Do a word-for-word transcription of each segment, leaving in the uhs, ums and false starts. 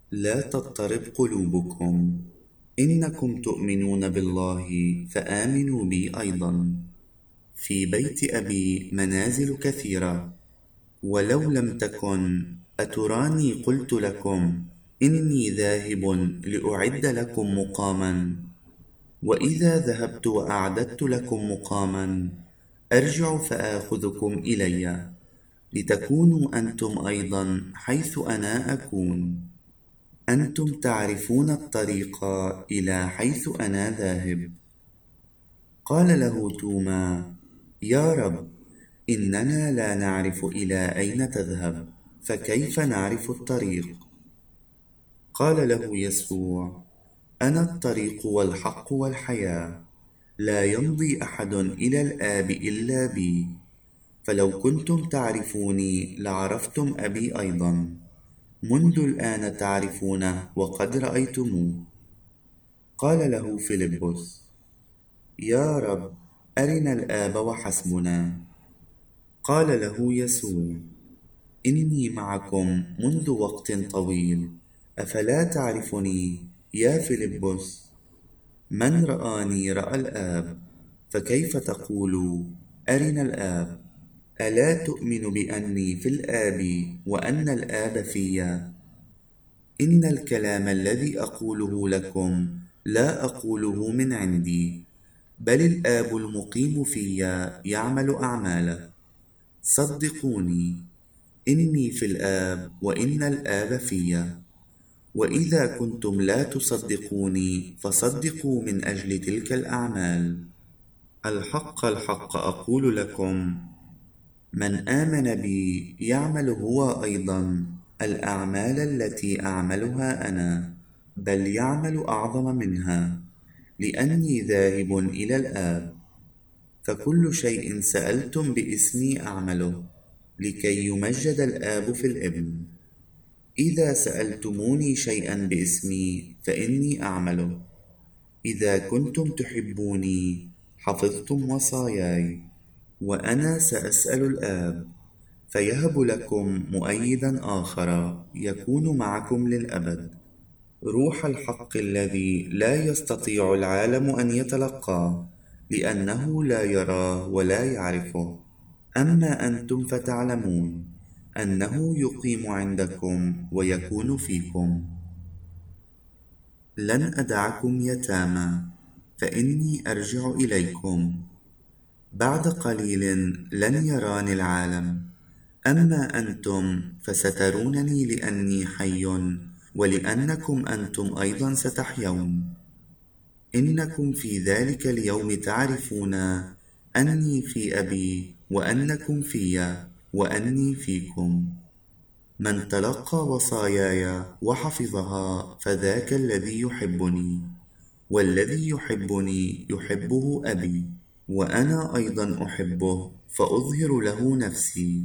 لا تضطرب قلوبكم، إنكم تؤمنون بالله فآمنوا بي أيضا. في بيت أبي منازل كثيرة، ولو لم تكن أتراني قلت لكم إني ذاهب لأعد لكم مقاما، وإذا ذهبت وأعددت لكم مقاما أرجع فآخذكم إلي، لتكونوا أنتم أيضا حيث أنا أكون. أنتم تعرفون الطريق إلى حيث أنا ذاهب. قال له توما: يا رب، إننا لا نعرف إلى أين تذهب، فكيف نعرف الطريق؟ قال له يسوع: أنا الطريق والحق والحياة، لا يمضي أحد إلى الآب إلا بي، فلو كنتم تعرفوني لعرفتم أبي أيضا، منذ الآن تعرفونه وقد رأيتموه. قال له فيلبس: يا رب، أرنا الآب وحسبنا. قال له يسوع: إني معكم منذ وقت طويل، أفلا تعرفني يا فيلبس؟ من رآني رأى الآب، فكيف تقول أرنا الآب؟ ألا تؤمن بأني في الآب وأن الآب في؟ إن الكلام الذي أقوله لكم لا أقوله من عندي، بل الآب المقيم في يعمل أعماله. صدقوني، إني في الآب وإن الآب في. وإذا كنتم لا تصدقوني فصدقوا من أجل تلك الأعمال. الحق الحق أقول لكم، من آمن بي يعمل هو أيضا الأعمال التي أعملها أنا، بل يعمل أعظم منها، لأني ذاهب إلى الآب. فكل شيء سألتم باسمي أعمله، لكي يمجد الآب في الابن. إذا سألتموني شيئا باسمي فإني أعمله. إذا كنتم تحبوني حفظتم وصاياي، وأنا سأسأل الآب فيهب لكم مؤيدا آخر يكون معكم للأبد، روح الحق الذي لا يستطيع العالم أن يتلقاه، لأنه لا يراه ولا يعرفه. أما أنتم فتعلمون أنه يقيم عندكم ويكون فيكم. لن أدعكم يتامى، فإني أرجع إليكم. بعد قليل لن يراني العالم، أما أنتم فسترونني، لأني حي ولأنكم أنتم أيضا ستحيون. إنكم في ذلك اليوم تعرفون أني في أبي، وأنكم في، وأني فيكم. من تلقى وصاياي وحفظها فذاك الذي يحبني، والذي يحبني يحبه أبي، وأنا أيضا أحبه فأظهر له نفسي.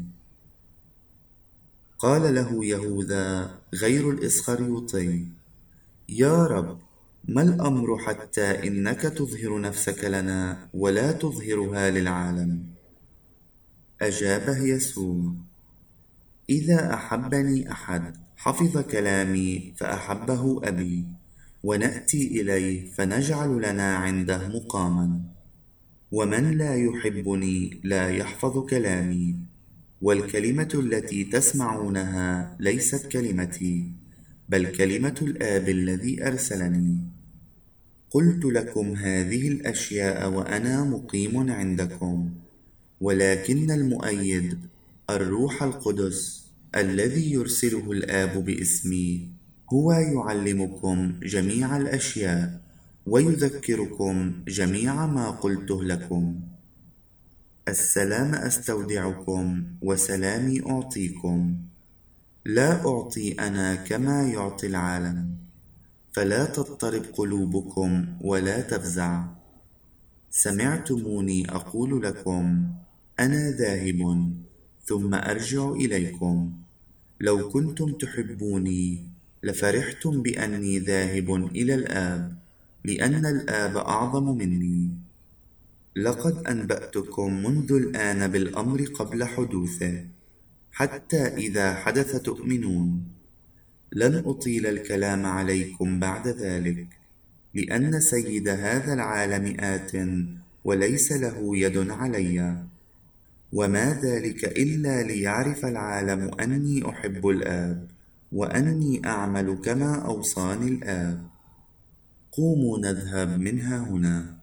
قال له يهوذا غير الإسخريوطي: يا رب، ما الأمر حتى إنك تظهر نفسك لنا ولا تظهرها للعالم؟ أجابه يسوع: إذا أحبني أحد حفظ كلامي فأحبه أبي، ونأتي إليه فنجعل لنا عنده مقاما. ومن لا يحبني لا يحفظ كلامي، والكلمة التي تسمعونها ليست كلمتي، بل كلمة الآب الذي أرسلني. قلت لكم هذه الأشياء وأنا مقيم عندكم، ولكن المؤيد، الروح القدس الذي يرسله الآب باسمي، هو يعلمكم جميع الأشياء ويذكركم جميع ما قلته لكم. السلام أستودعكم وسلامي أعطيكم، لا أعطي أنا كما يعطي العالم. فلا تضطرب قلوبكم ولا تفزع. سمعتموني أقول لكم أنا ذاهب ثم أرجع إليكم. لو كنتم تحبوني لفرحتم بأني ذاهب إلى الآب، لأن الآب أعظم مني. لقد أنبأتكم منذ الآن بالأمر قبل حدوثه، حتى إذا حدث تؤمنون. لن أطيل الكلام عليكم بعد ذلك، لأن سيد هذا العالم آت وليس له يد علي، وما ذلك إلا ليعرف العالم أني أحب الآب، وأني أعمل كما أوصاني الآب. قوموا نذهب من هنا.